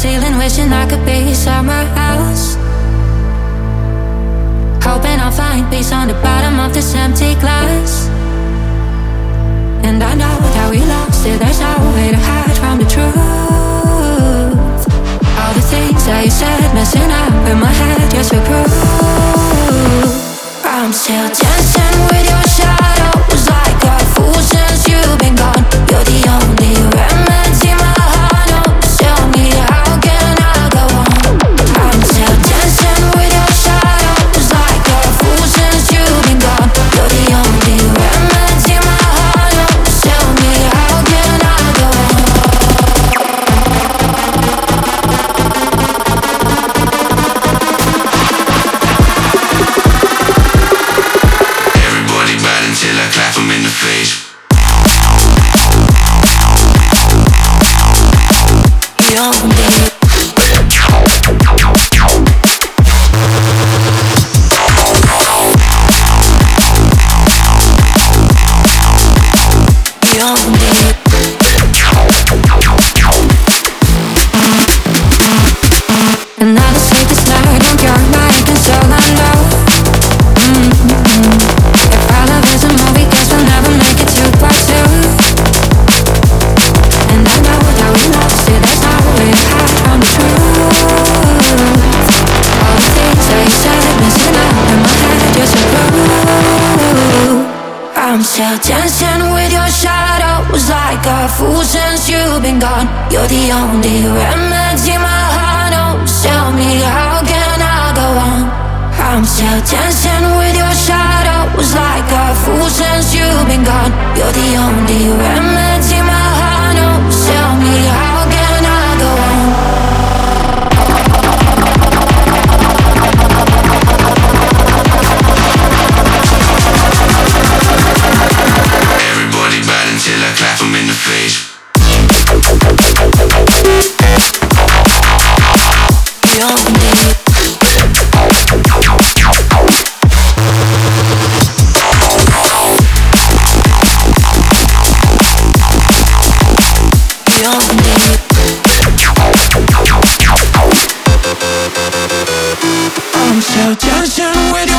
ceiling, wishing I could be somewhere else. Hoping I'll find peace on the bottom of this empty glass. And I know that we lost it, there's no way to hide from the truth. All the things that you said messing up in my head, you're so cruel. I'm still dancing with your shadows like a fool since you've been gone. You're the only remedy my heart knows. Tell me how can I go on? I'm still dancing with your shadows like a fool since you've been gone. You're the only remedy my heart knows. Tell me how can I go on? Everybody bad until I clap 'em in the face. You don't need another sleepless night on your mind, and so I know. If our love is a movie, guess we'll never make it to part two. And I know that we lost it, there's no way to hide from the truth. All the things that you said messing up in my head, you're so blue. I'm still dancing with your shadows like a fool since you've been gone. You're the only remedy my heart knows. Tell me how can I go on? I'm still dancing with your shadows like a fool since you've been gone. You're the only remedy my heart knows. Tell me how can I go on? Everybody bad until I clap 'em in the face. You don't need You don't need I'm still dancing with